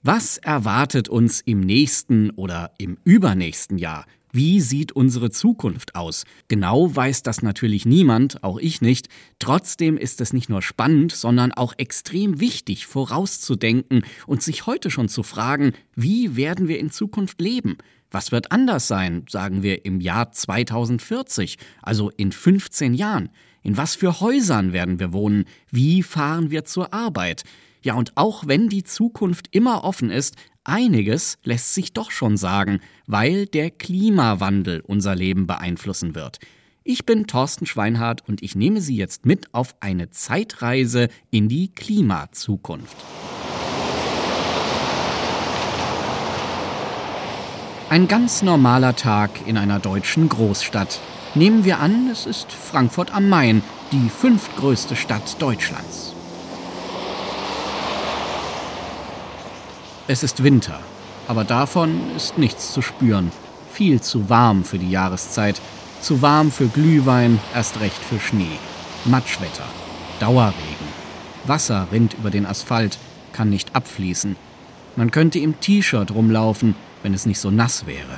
Was erwartet uns im nächsten oder im übernächsten Jahr? Wie sieht unsere Zukunft aus? Genau weiß das natürlich niemand, auch ich nicht. Trotzdem ist es nicht nur spannend, sondern auch extrem wichtig, vorauszudenken und sich heute schon zu fragen, wie werden wir in Zukunft leben? Was wird anders sein, sagen wir im Jahr 2040, also in 15 Jahren? In was für Häusern werden wir wohnen? Wie fahren wir zur Arbeit? Ja, und auch wenn die Zukunft immer offen ist, einiges lässt sich doch schon sagen, weil der Klimawandel unser Leben beeinflussen wird. Ich bin Thorsten Schweinhardt und ich nehme Sie jetzt mit auf eine Zeitreise in die Klimazukunft. Ein ganz normaler Tag in einer deutschen Großstadt. Nehmen wir an, es ist Frankfurt am Main, die 5. größte Stadt Deutschlands. Es ist Winter, aber davon ist nichts zu spüren. Viel zu warm für die Jahreszeit, zu warm für Glühwein, erst recht für Schnee. Matschwetter, Dauerregen. Wasser rinnt über den Asphalt, kann nicht abfließen. Man könnte im T-Shirt rumlaufen, wenn es nicht so nass wäre.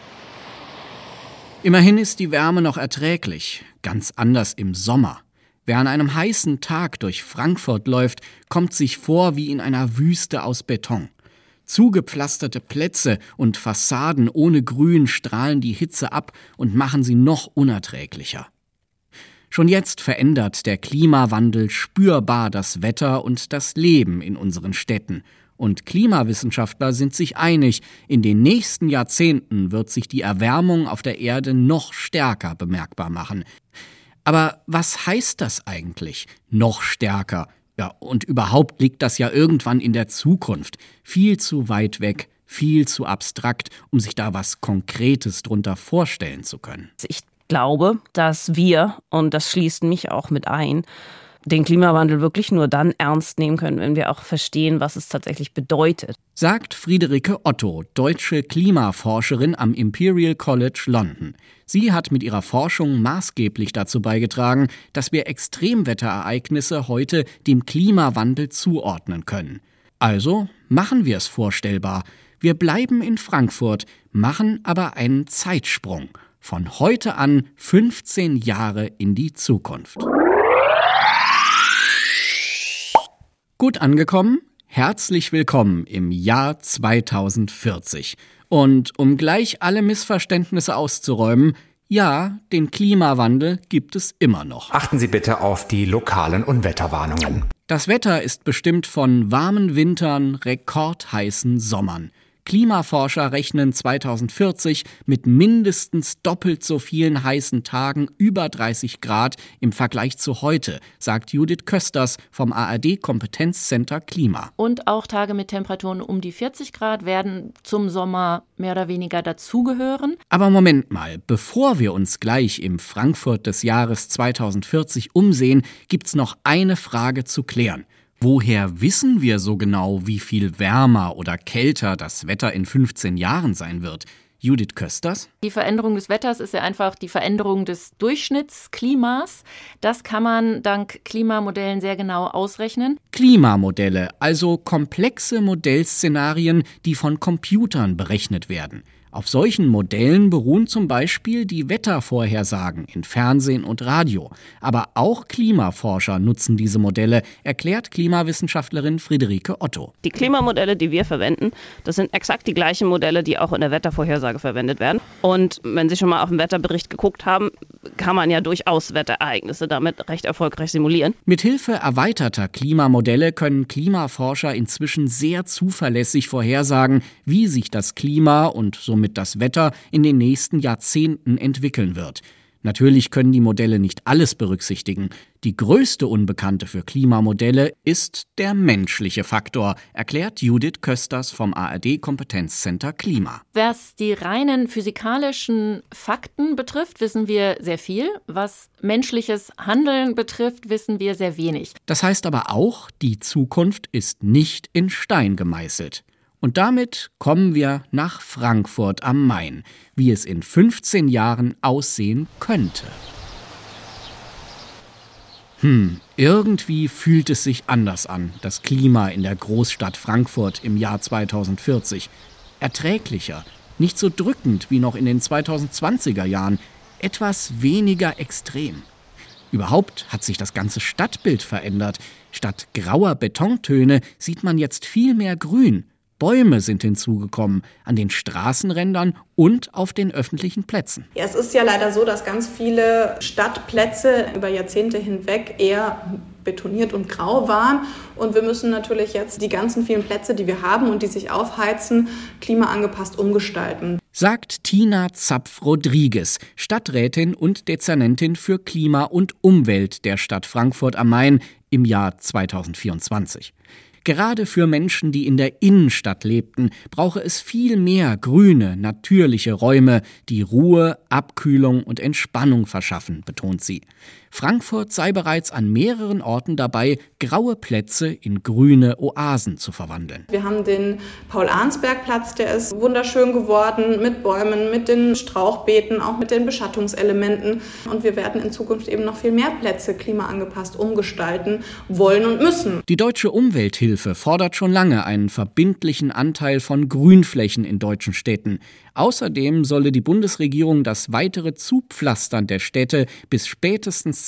Immerhin ist die Wärme noch erträglich, ganz anders im Sommer. Wer an einem heißen Tag durch Frankfurt läuft, kommt sich vor wie in einer Wüste aus Beton. Zugepflasterte Plätze und Fassaden ohne Grün strahlen die Hitze ab und machen sie noch unerträglicher. Schon jetzt verändert der Klimawandel spürbar das Wetter und das Leben in unseren Städten. Und Klimawissenschaftler sind sich einig, in den nächsten Jahrzehnten wird sich die Erwärmung auf der Erde noch stärker bemerkbar machen. Aber was heißt das eigentlich, noch stärker? Ja, und überhaupt liegt das ja irgendwann in der Zukunft. Viel zu weit weg, viel zu abstrakt, um sich da was Konkretes drunter vorstellen zu können. Ich glaube, dass wir, und das schließt mich auch mit ein, den Klimawandel wirklich nur dann ernst nehmen können, wenn wir auch verstehen, was es tatsächlich bedeutet. Sagt Friederike Otto, deutsche Klimaforscherin am Imperial College London. Sie hat mit ihrer Forschung maßgeblich dazu beigetragen, dass wir Extremwetterereignisse heute dem Klimawandel zuordnen können. Also machen wir es vorstellbar. Wir bleiben in Frankfurt, machen aber einen Zeitsprung. Von heute an 15 Jahre in die Zukunft. Gut angekommen? Herzlich willkommen im Jahr 2040. Und um gleich alle Missverständnisse auszuräumen, ja, den Klimawandel gibt es immer noch. Achten Sie bitte auf die lokalen Unwetterwarnungen. Das Wetter ist bestimmt von warmen Wintern, rekordheißen Sommern. Klimaforscher rechnen 2040 mit mindestens doppelt so vielen heißen Tagen über 30 Grad im Vergleich zu heute, sagt Judith Kösters vom ARD-Kompetenzcenter Klima. Und auch Tage mit Temperaturen um die 40 Grad werden zum Sommer mehr oder weniger dazugehören. Aber Moment mal, bevor wir uns gleich im Frankfurt des Jahres 2040 umsehen, gibt's noch eine Frage zu klären. Woher wissen wir so genau, wie viel wärmer oder kälter das Wetter in 15 Jahren sein wird? Judith Kösters? Die Veränderung des Wetters ist ja einfach die Veränderung des Durchschnittsklimas. Das kann man dank Klimamodellen sehr genau ausrechnen. Klimamodelle, also komplexe Modellszenarien, die von Computern berechnet werden. Auf solchen Modellen beruhen zum Beispiel die Wettervorhersagen in Fernsehen und Radio. Aber auch Klimaforscher nutzen diese Modelle, erklärt Klimawissenschaftlerin Friederike Otto. Die Klimamodelle, die wir verwenden, das sind exakt die gleichen Modelle, die auch in der Wettervorhersage verwendet werden. Und wenn Sie schon mal auf den Wetterbericht geguckt haben, kann man ja durchaus Wetterereignisse damit recht erfolgreich simulieren. Mithilfe erweiterter Klimamodelle können Klimaforscher inzwischen sehr zuverlässig vorhersagen, wie sich das Klima und somit das Wetter in den nächsten Jahrzehnten entwickeln wird. Natürlich können die Modelle nicht alles berücksichtigen. Die größte Unbekannte für Klimamodelle ist der menschliche Faktor, erklärt Judith Kösters vom ARD-Kompetenzcenter Klima. Was die reinen physikalischen Fakten betrifft, wissen wir sehr viel. Was menschliches Handeln betrifft, wissen wir sehr wenig. Das heißt aber auch, die Zukunft ist nicht in Stein gemeißelt. Und damit kommen wir nach Frankfurt am Main, wie es in 15 Jahren aussehen könnte. Irgendwie fühlt es sich anders an, das Klima in der Großstadt Frankfurt im Jahr 2040. Erträglicher, nicht so drückend wie noch in den 2020er Jahren, etwas weniger extrem. Überhaupt hat sich das ganze Stadtbild verändert. Statt grauer Betontöne sieht man jetzt viel mehr Grün. Bäume sind hinzugekommen, an den Straßenrändern und auf den öffentlichen Plätzen. Ja, es ist ja leider so, dass ganz viele Stadtplätze über Jahrzehnte hinweg eher betoniert und grau waren. Und wir müssen natürlich jetzt die ganzen vielen Plätze, die wir haben und die sich aufheizen, klimaangepasst umgestalten. Sagt Tina Zapf-Rodrigues, Stadträtin und Dezernentin für Klima und Umwelt der Stadt Frankfurt am Main im Jahr 2024. Gerade für Menschen, die in der Innenstadt lebten, brauche es viel mehr grüne, natürliche Räume, die Ruhe, Abkühlung und Entspannung verschaffen, betont sie. Frankfurt sei bereits an mehreren Orten dabei, graue Plätze in grüne Oasen zu verwandeln. Wir haben den Paul-Arnsberg-Platz, der ist wunderschön geworden, mit Bäumen, mit den Strauchbeeten, auch mit den Beschattungselementen. Und wir werden in Zukunft eben noch viel mehr Plätze klimaangepasst umgestalten wollen und müssen. Die Deutsche Umwelthilfe fordert schon lange einen verbindlichen Anteil von Grünflächen in deutschen Städten. Außerdem solle die Bundesregierung das weitere Zupflastern der Städte bis spätestens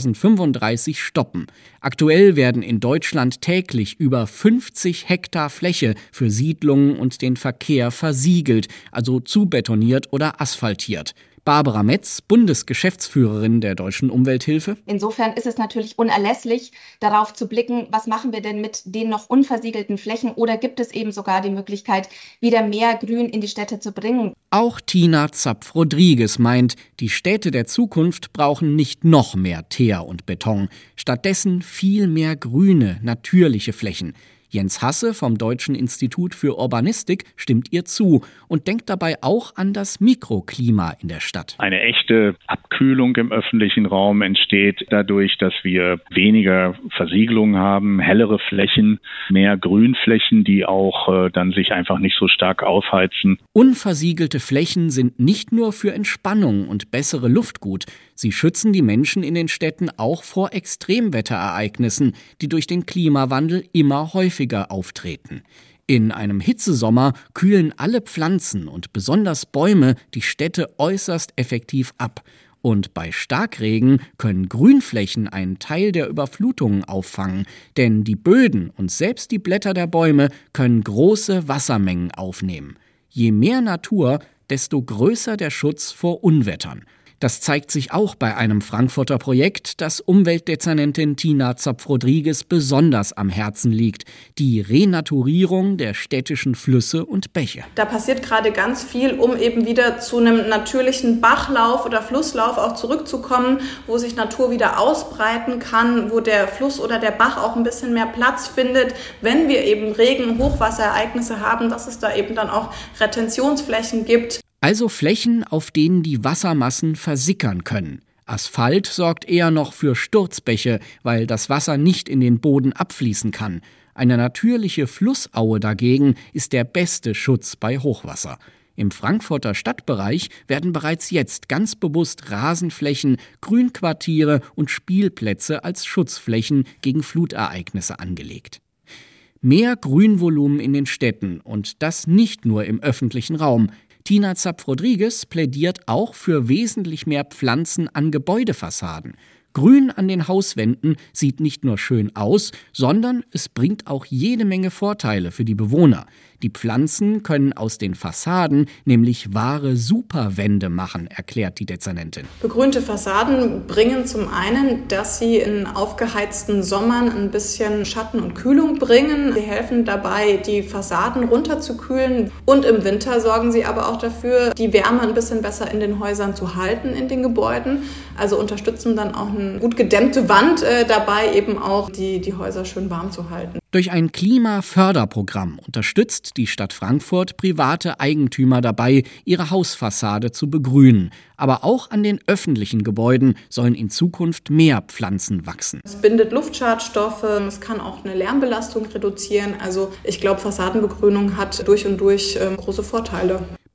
2035 stoppen. Aktuell werden in Deutschland täglich über 50 Hektar Fläche für Siedlungen und den Verkehr versiegelt, also zubetoniert oder asphaltiert. Barbara Metz, Bundesgeschäftsführerin der Deutschen Umwelthilfe. Insofern ist es natürlich unerlässlich, darauf zu blicken, was machen wir denn mit den noch unversiegelten Flächen oder gibt es eben sogar die Möglichkeit, wieder mehr Grün in die Städte zu bringen. Auch Tina Zapf-Rodrigues meint, die Städte der Zukunft brauchen nicht noch mehr Teer und Beton, stattdessen viel mehr grüne, natürliche Flächen. Jens Hasse vom Deutschen Institut für Urbanistik stimmt ihr zu und denkt dabei auch an das Mikroklima in der Stadt. Eine echte Abkühlung im öffentlichen Raum entsteht dadurch, dass wir weniger Versiegelung haben, hellere Flächen, mehr Grünflächen, die auch dann sich einfach nicht so stark aufheizen. Unversiegelte Flächen sind nicht nur für Entspannung und bessere Luft gut. Sie schützen die Menschen in den Städten auch vor Extremwetterereignissen, die durch den Klimawandel immer häufiger auftreten. In einem Hitzesommer kühlen alle Pflanzen und besonders Bäume die Städte äußerst effektiv ab. Und bei Starkregen können Grünflächen einen Teil der Überflutungen auffangen, denn die Böden und selbst die Blätter der Bäume können große Wassermengen aufnehmen. Je mehr Natur, desto größer der Schutz vor Unwettern. Das zeigt sich auch bei einem Frankfurter Projekt, das Umweltdezernentin Tina Zapf-Rodrigues besonders am Herzen liegt: die Renaturierung der städtischen Flüsse und Bäche. Da passiert gerade ganz viel, um eben wieder zu einem natürlichen Bachlauf oder Flusslauf auch zurückzukommen, wo sich Natur wieder ausbreiten kann, wo der Fluss oder der Bach auch ein bisschen mehr Platz findet, wenn wir eben Regen- und Hochwasserereignisse haben, dass es da eben dann auch Retentionsflächen gibt. Also Flächen, auf denen die Wassermassen versickern können. Asphalt sorgt eher noch für Sturzbäche, weil das Wasser nicht in den Boden abfließen kann. Eine natürliche Flussaue dagegen ist der beste Schutz bei Hochwasser. Im Frankfurter Stadtbereich werden bereits jetzt ganz bewusst Rasenflächen, Grünquartiere und Spielplätze als Schutzflächen gegen Flutereignisse angelegt. Mehr Grünvolumen in den Städten und das nicht nur im öffentlichen Raum. Tina Zapf-Rodrigues plädiert auch für wesentlich mehr Pflanzen an Gebäudefassaden. Grün an den Hauswänden sieht nicht nur schön aus, sondern es bringt auch jede Menge Vorteile für die Bewohner. Die Pflanzen können aus den Fassaden nämlich wahre Superwände machen, erklärt die Dezernentin. Begrünte Fassaden bringen zum einen, dass sie in aufgeheizten Sommern ein bisschen Schatten und Kühlung bringen. Sie helfen dabei, die Fassaden runterzukühlen. Und im Winter sorgen sie aber auch dafür, die Wärme ein bisschen besser in den Häusern zu halten, in den Gebäuden. Also unterstützen dann auch eine gut gedämmte Wand dabei, eben auch die Häuser schön warm zu halten. Durch ein Klimaförderprogramm unterstützt die Stadt Frankfurt private Eigentümer dabei, ihre Hausfassade zu begrünen. Aber auch an den öffentlichen Gebäuden sollen in Zukunft mehr Pflanzen wachsen. Es bindet Luftschadstoffe, es kann auch eine Lärmbelastung reduzieren. Also ich glaube, Fassadenbegrünung hat durch und durch große Vorteile.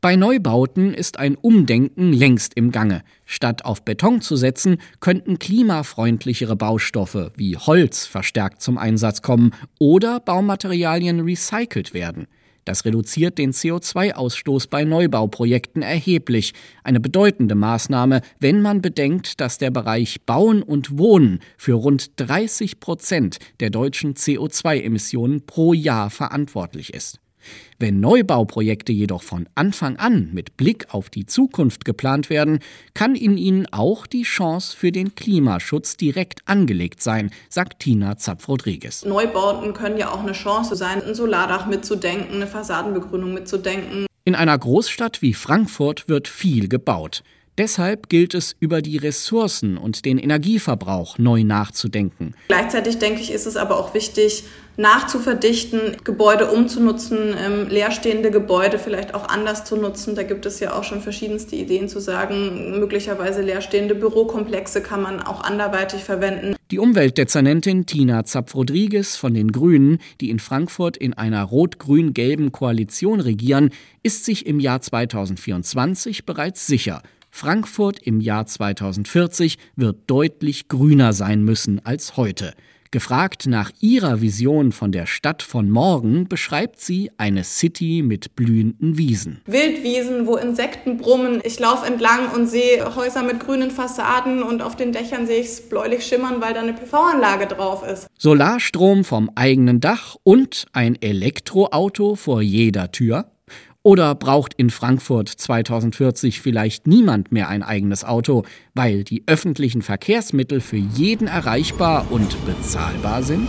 Bei Neubauten ist ein Umdenken längst im Gange. Statt auf Beton zu setzen, könnten klimafreundlichere Baustoffe wie Holz verstärkt zum Einsatz kommen oder Baumaterialien recycelt werden. Das reduziert den CO2-Ausstoß bei Neubauprojekten erheblich. Eine bedeutende Maßnahme, wenn man bedenkt, dass der Bereich Bauen und Wohnen für rund 30% der deutschen CO2-Emissionen pro Jahr verantwortlich ist. Wenn Neubauprojekte jedoch von Anfang an mit Blick auf die Zukunft geplant werden, kann in ihnen auch die Chance für den Klimaschutz direkt angelegt sein, sagt Tina Zapf-Rodrigues. Neubauten können ja auch eine Chance sein, ein Solardach mitzudenken, eine Fassadenbegrünung mitzudenken. In einer Großstadt wie Frankfurt wird viel gebaut. Deshalb gilt es, über die Ressourcen und den Energieverbrauch neu nachzudenken. Gleichzeitig denke ich, ist es aber auch wichtig, nachzuverdichten, Gebäude umzunutzen, leerstehende Gebäude vielleicht auch anders zu nutzen. Da gibt es ja auch schon verschiedenste Ideen zu sagen, möglicherweise leerstehende Bürokomplexe kann man auch anderweitig verwenden. Die Umweltdezernentin Tina Zapf-Rodrigues von den Grünen, die in Frankfurt in einer rot-grün-gelben Koalition regieren, ist sich im Jahr 2024 bereits sicher. Frankfurt im Jahr 2040 wird deutlich grüner sein müssen als heute. Gefragt nach ihrer Vision von der Stadt von morgen, beschreibt sie eine City mit blühenden Wiesen. Wildwiesen, wo Insekten brummen. Ich laufe entlang und sehe Häuser mit grünen Fassaden und auf den Dächern sehe ich es bläulich schimmern, weil da eine PV-Anlage drauf ist. Solarstrom vom eigenen Dach und ein Elektroauto vor jeder Tür? Oder braucht in Frankfurt 2040 vielleicht niemand mehr ein eigenes Auto, weil die öffentlichen Verkehrsmittel für jeden erreichbar und bezahlbar sind?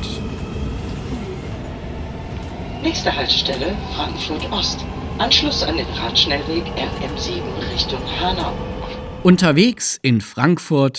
Nächste Haltestelle Frankfurt Ost. Anschluss an den Radschnellweg RM7 Richtung Hanau. Unterwegs in Frankfurt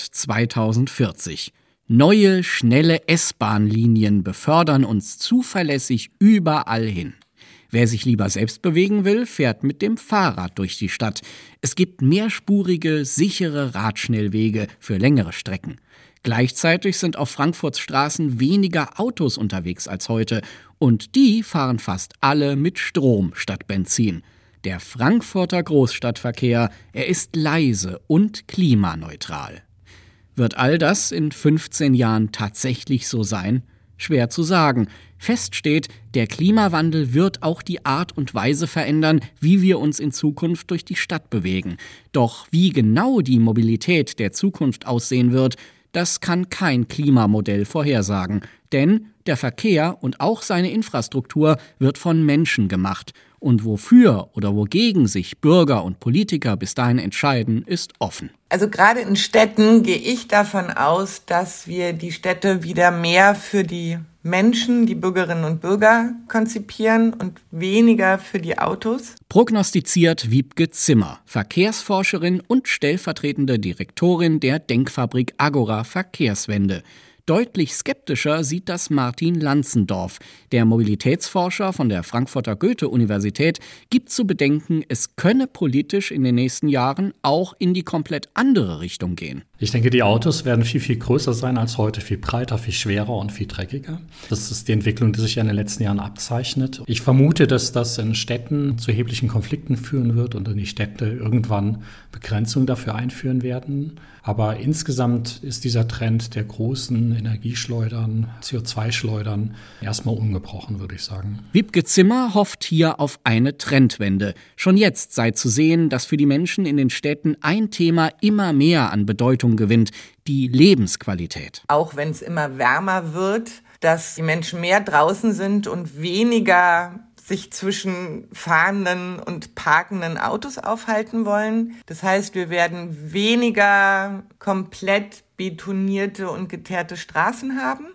2040. Neue, schnelle S-Bahn-Linien befördern uns zuverlässig überall hin. Wer sich lieber selbst bewegen will, fährt mit dem Fahrrad durch die Stadt. Es gibt mehrspurige, sichere Radschnellwege für längere Strecken. Gleichzeitig sind auf Frankfurts Straßen weniger Autos unterwegs als heute. Und die fahren fast alle mit Strom statt Benzin. Der Frankfurter Großstadtverkehr, er ist leise und klimaneutral. Wird all das in 15 Jahren tatsächlich so sein? Schwer zu sagen. Fest steht, der Klimawandel wird auch die Art und Weise verändern, wie wir uns in Zukunft durch die Stadt bewegen. Doch wie genau die Mobilität der Zukunft aussehen wird, das kann kein Klimamodell vorhersagen. Denn der Verkehr und auch seine Infrastruktur wird von Menschen gemacht. Und wofür oder wogegen sich Bürger und Politiker bis dahin entscheiden, ist offen. Also gerade in Städten gehe ich davon aus, dass wir die Städte wieder mehr für die Menschen, die Bürgerinnen und Bürger konzipieren und weniger für die Autos. Prognostiziert Wiebke Zimmer, Verkehrsforscherin und stellvertretende Direktorin der Denkfabrik Agora Verkehrswende. Deutlich skeptischer sieht das Martin Lanzendorf. Der Mobilitätsforscher von der Frankfurter Goethe-Universität gibt zu bedenken, es könne politisch in den nächsten Jahren auch in die komplett andere Richtung gehen. Ich denke, die Autos werden viel, viel größer sein als heute, viel breiter, viel schwerer und viel dreckiger. Das ist die Entwicklung, die sich ja in den letzten Jahren abzeichnet. Ich vermute, dass das in Städten zu erheblichen Konflikten führen wird und in die Städte irgendwann Begrenzungen dafür einführen werden. Aber insgesamt ist dieser Trend der großen Energieschleudern, CO2-Schleudern erstmal ungebrochen, würde ich sagen. Wiebke Zimmer hofft hier auf eine Trendwende. Schon jetzt sei zu sehen, dass für die Menschen in den Städten ein Thema immer mehr an Bedeutung gewinnt: die Lebensqualität. Auch wenn es immer wärmer wird, dass die Menschen mehr draußen sind und weniger sich zwischen fahrenden und parkenden Autos aufhalten wollen. Das heißt, wir werden weniger komplett betonierte und geteerte Straßen haben,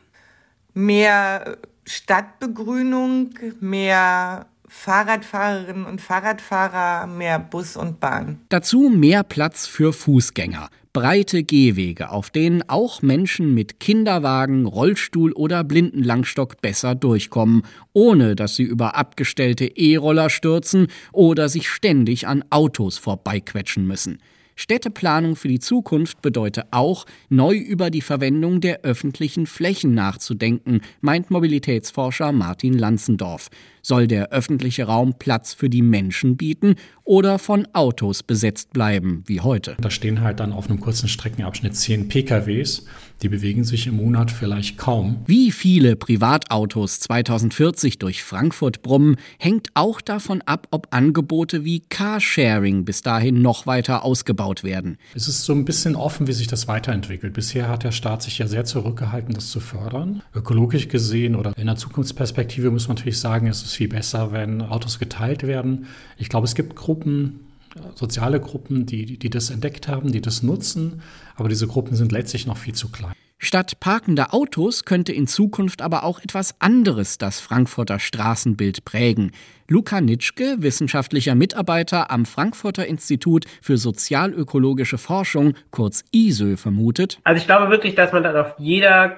mehr Stadtbegrünung, mehr Fahrradfahrerinnen und Fahrradfahrer, mehr Bus und Bahn. Dazu mehr Platz für Fußgänger. Breite Gehwege, auf denen auch Menschen mit Kinderwagen, Rollstuhl oder Blindenlangstock besser durchkommen, ohne dass sie über abgestellte E-Roller stürzen oder sich ständig an Autos vorbeiquetschen müssen. Städteplanung für die Zukunft bedeutet auch, neu über die Verwendung der öffentlichen Flächen nachzudenken, meint Mobilitätsforscher Martin Lanzendorf. Soll der öffentliche Raum Platz für die Menschen bieten oder von Autos besetzt bleiben, wie heute? Da stehen halt dann auf einem kurzen Streckenabschnitt 10 PKWs, die bewegen sich im Monat vielleicht kaum. Wie viele Privatautos 2040 durch Frankfurt brummen, hängt auch davon ab, ob Angebote wie Carsharing bis dahin noch weiter ausgebaut werden. Es ist so ein bisschen offen, wie sich das weiterentwickelt. Bisher hat der Staat sich ja sehr zurückgehalten, das zu fördern. Ökologisch gesehen oder in der Zukunftsperspektive muss man natürlich sagen, es ist viel besser, wenn Autos geteilt werden. Ich glaube, es gibt Gruppen, soziale Gruppen, die das entdeckt haben, die das nutzen, aber diese Gruppen sind letztlich noch viel zu klein. Statt parkender Autos könnte in Zukunft aber auch etwas anderes das Frankfurter Straßenbild prägen. Luca Nitschke, wissenschaftlicher Mitarbeiter am Frankfurter Institut für sozialökologische Forschung, kurz ISÖ, vermutet. Also ich glaube wirklich, dass man dann auf jeder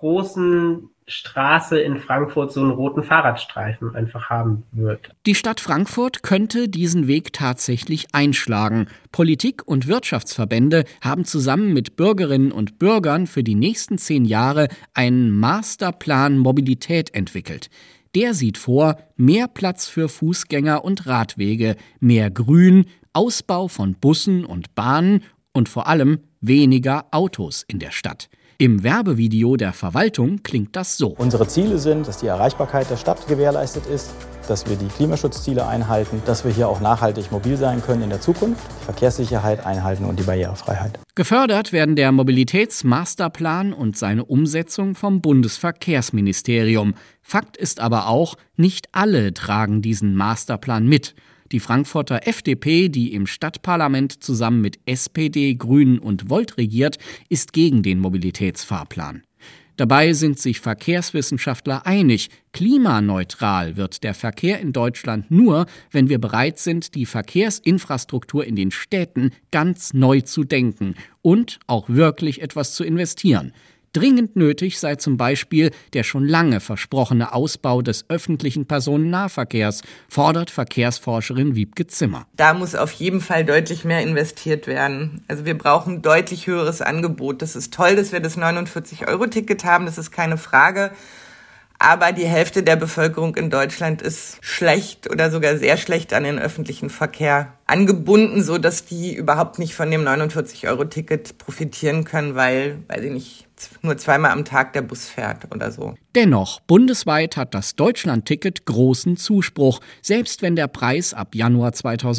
großen Straße in Frankfurt so einen roten Fahrradstreifen einfach haben wird. Die Stadt Frankfurt könnte diesen Weg tatsächlich einschlagen. Politik und Wirtschaftsverbände haben zusammen mit Bürgerinnen und Bürgern für die nächsten 10 Jahre einen Masterplan Mobilität entwickelt. Der sieht vor, mehr Platz für Fußgänger und Radwege, mehr Grün, Ausbau von Bussen und Bahnen und vor allem weniger Autos in der Stadt. Im Werbevideo der Verwaltung klingt das so. Unsere Ziele sind, dass die Erreichbarkeit der Stadt gewährleistet ist, dass wir die Klimaschutzziele einhalten, dass wir hier auch nachhaltig mobil sein können in der Zukunft, die Verkehrssicherheit einhalten und die Barrierefreiheit. Gefördert werden der Mobilitätsmasterplan und seine Umsetzung vom Bundesverkehrsministerium. Fakt ist aber auch, nicht alle tragen diesen Masterplan mit. Die Frankfurter FDP, die im Stadtparlament zusammen mit SPD, Grünen und Volt regiert, ist gegen den Mobilitätsfahrplan. Dabei sind sich Verkehrswissenschaftler einig, klimaneutral wird der Verkehr in Deutschland nur, wenn wir bereit sind, die Verkehrsinfrastruktur in den Städten ganz neu zu denken und auch wirklich etwas zu investieren. Dringend nötig sei zum Beispiel der schon lange versprochene Ausbau des öffentlichen Personennahverkehrs, fordert Verkehrsforscherin Wiebke Zimmer. Da muss auf jeden Fall deutlich mehr investiert werden. Also wir brauchen deutlich höheres Angebot. Das ist toll, dass wir das 49-Euro-Ticket haben, das ist keine Frage. Aber die Hälfte der Bevölkerung in Deutschland ist schlecht oder sogar sehr schlecht an den öffentlichen Verkehr angebunden, so dass die überhaupt nicht von dem 49-Euro-Ticket profitieren können, weil, weiß ich nicht, nur 2-mal am Tag der Bus fährt oder so. Dennoch, bundesweit hat das Deutschland-Ticket großen Zuspruch, selbst wenn der Preis ab Januar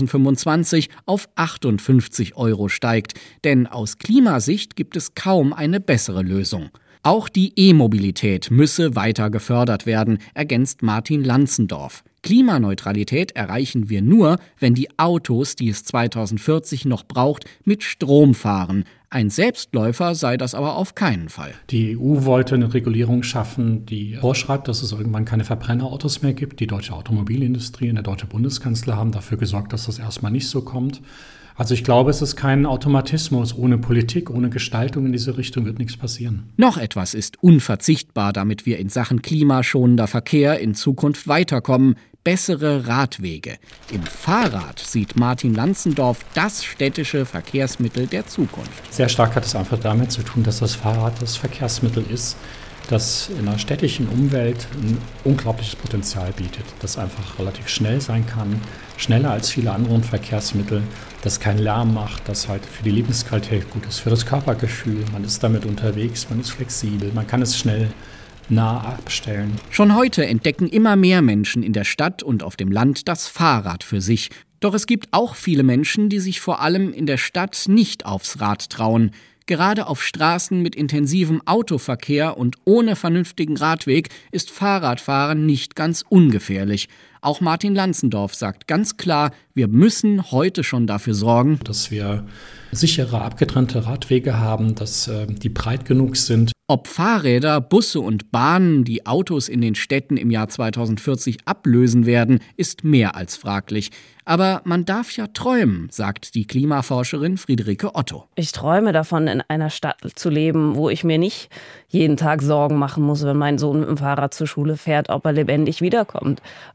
2025 auf 58 Euro steigt. Denn aus Klimasicht gibt es kaum eine bessere Lösung. Auch die E-Mobilität müsse weiter gefördert werden, ergänzt Martin Lanzendorf. Klimaneutralität erreichen wir nur, wenn die Autos, die es 2040 noch braucht, mit Strom fahren. Ein Selbstläufer sei das aber auf keinen Fall. Die EU wollte eine Regulierung schaffen, die vorschreibt, dass es irgendwann keine Verbrennerautos mehr gibt. Die deutsche Automobilindustrie und der deutsche Bundeskanzler haben dafür gesorgt, dass das erstmal nicht so kommt. Also ich glaube, es ist kein Automatismus. Ohne Politik, ohne Gestaltung in diese Richtung wird nichts passieren. Noch etwas ist unverzichtbar, damit wir in Sachen klimaschonender Verkehr in Zukunft weiterkommen: bessere Radwege. Im Fahrrad sieht Martin Lanzendorf das städtische Verkehrsmittel der Zukunft. Sehr stark hat es einfach damit zu tun, dass das Fahrrad das Verkehrsmittel ist, das in einer städtischen Umwelt ein unglaubliches Potenzial bietet, das einfach relativ schnell sein kann, schneller als viele andere Verkehrsmittel, das keinen Lärm macht, das halt für die Lebensqualität gut ist, für das Körpergefühl. Man ist damit unterwegs, man ist flexibel, man kann es schnell nah abstellen. Schon heute entdecken immer mehr Menschen in der Stadt und auf dem Land das Fahrrad für sich. Doch es gibt auch viele Menschen, die sich vor allem in der Stadt nicht aufs Rad trauen. Gerade auf Straßen mit intensivem Autoverkehr und ohne vernünftigen Radweg ist Fahrradfahren nicht ganz ungefährlich. Auch Martin Lanzendorf sagt ganz klar, wir müssen heute schon dafür sorgen, dass wir sichere, abgetrennte Radwege haben, dass die breit genug sind. Ob Fahrräder, Busse und Bahnen die Autos in den Städten im Jahr 2040 ablösen werden, ist mehr als fraglich. Aber man darf ja träumen, sagt die Klimaforscherin Friederike Otto. Ich träume davon, in einer Stadt zu leben, wo ich mir nicht jeden Tag Sorgen machen muss, wenn mein Sohn mit dem Fahrrad zur Schule fährt, ob er lebendig wiederkommt. Weil es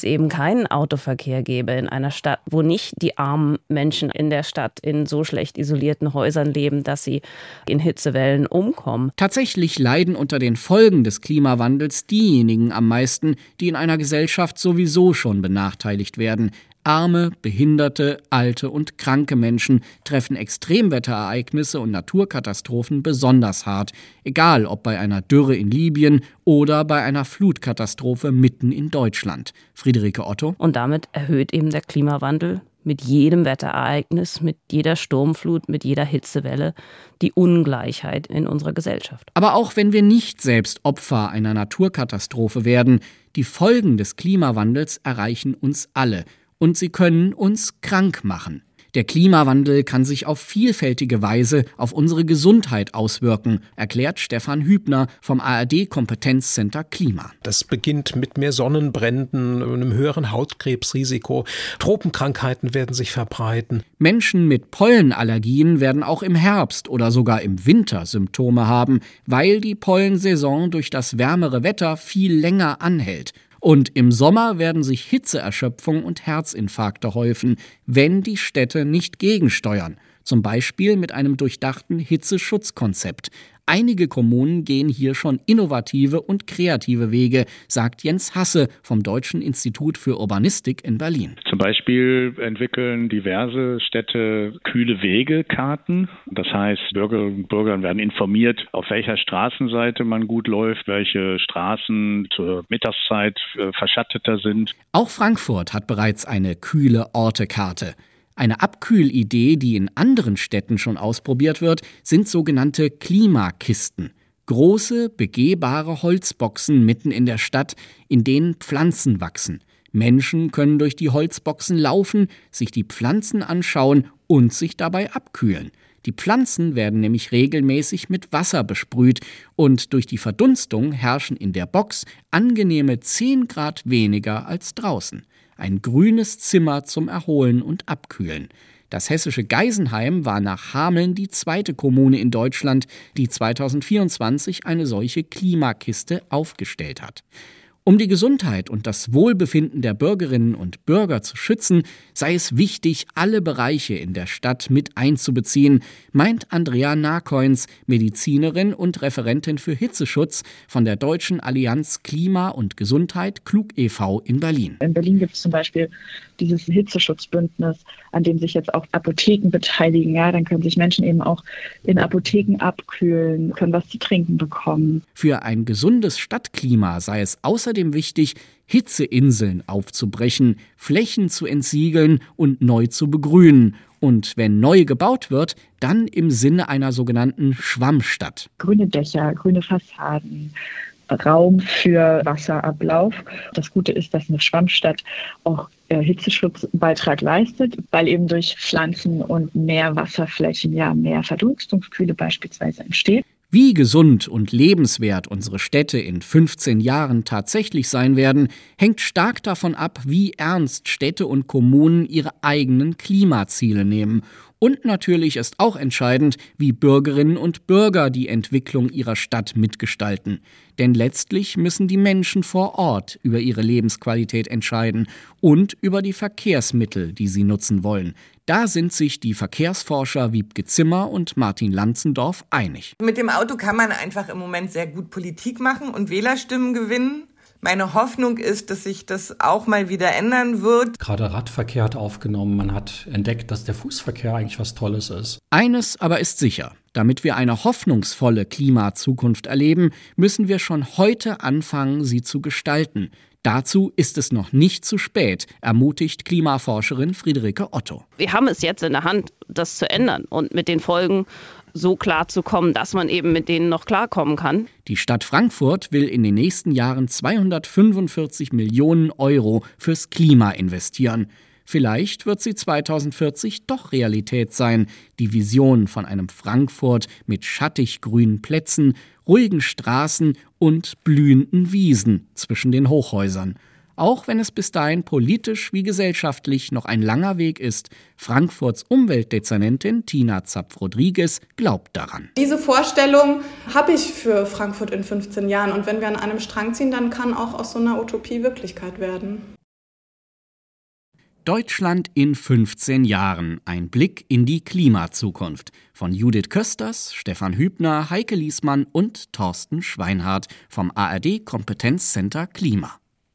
eben keinen Autoverkehr gäbe in einer Stadt, wo nicht die armen Menschen in der Stadt in so schlecht isolierten Häusern leben, dass sie in Hitzewellen umkommen. Tatsächlich leiden unter den Folgen des Klimawandels diejenigen am meisten, die in einer Gesellschaft sowieso schon benachteiligt werden. Arme, behinderte, alte und kranke Menschen treffen Extremwetterereignisse und Naturkatastrophen besonders hart, egal ob bei einer Dürre in Libyen oder bei einer Flutkatastrophe mitten in Deutschland. Friederike Otto. Und damit erhöht eben der Klimawandel mit jedem Wetterereignis, mit jeder Sturmflut, mit jeder Hitzewelle die Ungleichheit in unserer Gesellschaft. Aber auch wenn wir nicht selbst Opfer einer Naturkatastrophe werden, die Folgen des Klimawandels erreichen uns alle. Und sie können uns krank machen. Der Klimawandel kann sich auf vielfältige Weise auf unsere Gesundheit auswirken, erklärt Stefan Hübner vom ARD-Kompetenzcenter Klima. Das beginnt mit mehr Sonnenbränden, einem höheren Hautkrebsrisiko. Tropenkrankheiten werden sich verbreiten. Menschen mit Pollenallergien werden auch im Herbst oder sogar im Winter Symptome haben, weil die Pollensaison durch das wärmere Wetter viel länger anhält. Und im Sommer werden sich Hitzeerschöpfung und Herzinfarkte häufen, wenn die Städte nicht gegensteuern. Zum Beispiel mit einem durchdachten Hitzeschutzkonzept. Einige Kommunen gehen hier schon innovative und kreative Wege, sagt Jens Hasse vom Deutschen Institut für Urbanistik in Berlin. Zum Beispiel entwickeln diverse Städte kühle Wegekarten. Das heißt, Bürgerinnen und Bürger werden informiert, auf welcher Straßenseite man gut läuft, welche Straßen zur Mittagszeit verschatteter sind. Auch Frankfurt hat bereits eine kühle Ortekarte. Eine Abkühlidee, die in anderen Städten schon ausprobiert wird, sind sogenannte Klimakisten. Große, begehbare Holzboxen mitten in der Stadt, in denen Pflanzen wachsen. Menschen können durch die Holzboxen laufen, sich die Pflanzen anschauen und sich dabei abkühlen. Die Pflanzen werden nämlich regelmäßig mit Wasser besprüht und durch die Verdunstung herrschen in der Box angenehme 10 Grad weniger als draußen. Ein grünes Zimmer zum Erholen und Abkühlen. Das hessische Geisenheim war nach Hameln die zweite Kommune in Deutschland, die 2024 eine solche Klimakiste aufgestellt hat. Um die Gesundheit und das Wohlbefinden der Bürgerinnen und Bürger zu schützen, sei es wichtig, alle Bereiche in der Stadt mit einzubeziehen, meint Andrea Nakoins, Medizinerin und Referentin für Hitzeschutz von der Deutschen Allianz Klima und Gesundheit Klug e.V. in Berlin. In Berlin gibt es zum Beispiel dieses Hitzeschutzbündnis, an dem sich jetzt auch Apotheken beteiligen. Ja, dann können sich Menschen eben auch in Apotheken abkühlen, können was zu trinken bekommen. Für ein gesundes Stadtklima sei es außerdem wichtig, Hitzeinseln aufzubrechen, Flächen zu entsiegeln und neu zu begrünen. Und wenn neu gebaut wird, dann im Sinne einer sogenannten Schwammstadt. Grüne Dächer, grüne Fassaden, Raum für Wasserablauf. Das Gute ist, dass eine Schwammstadt auch Hitzeschutzbeitrag leistet, weil eben durch Pflanzen und mehr Wasserflächen ja mehr Verdunstungskühle beispielsweise entsteht. Wie gesund und lebenswert unsere Städte in 15 Jahren tatsächlich sein werden, hängt stark davon ab, wie ernst Städte und Kommunen ihre eigenen Klimaziele nehmen. Und natürlich ist auch entscheidend, wie Bürgerinnen und Bürger die Entwicklung ihrer Stadt mitgestalten. Denn letztlich müssen die Menschen vor Ort über ihre Lebensqualität entscheiden und über die Verkehrsmittel, die sie nutzen wollen. Da sind sich die Verkehrsforscher Wiebke Zimmer und Martin Lanzendorf einig. Mit dem Auto kann man einfach im Moment sehr gut Politik machen und Wählerstimmen gewinnen. Meine Hoffnung ist, dass sich das auch mal wieder ändern wird. Gerade Radverkehr hat aufgenommen. Man hat entdeckt, dass der Fußverkehr eigentlich was Tolles ist. Eines aber ist sicher. Damit wir eine hoffnungsvolle Klimazukunft erleben, müssen wir schon heute anfangen, sie zu gestalten. Dazu ist es noch nicht zu spät, ermutigt Klimaforscherin Friederike Otto. Wir haben es jetzt in der Hand, das zu ändern und mit den Folgen so klar zu kommen, dass man eben mit denen noch klarkommen kann. Die Stadt Frankfurt will in den nächsten Jahren 245 Millionen Euro fürs Klima investieren. Vielleicht wird sie 2040 doch Realität sein, die Vision von einem Frankfurt mit schattig grünen Plätzen, ruhigen Straßen und blühenden Wiesen zwischen den Hochhäusern. Auch wenn es bis dahin politisch wie gesellschaftlich noch ein langer Weg ist, Frankfurts Umweltdezernentin Tina Zapf-Rodriguez glaubt daran. Diese Vorstellung habe ich für Frankfurt in 15 Jahren. Und wenn wir an einem Strang ziehen, dann kann auch aus so einer Utopie Wirklichkeit werden. Deutschland in 15 Jahren. Ein Blick in die Klimazukunft. Von Judith Kösters, Stefan Hübner, Heike Liesmann und Thorsten Schweinhardt vom ARD Kompetenzcenter Klima.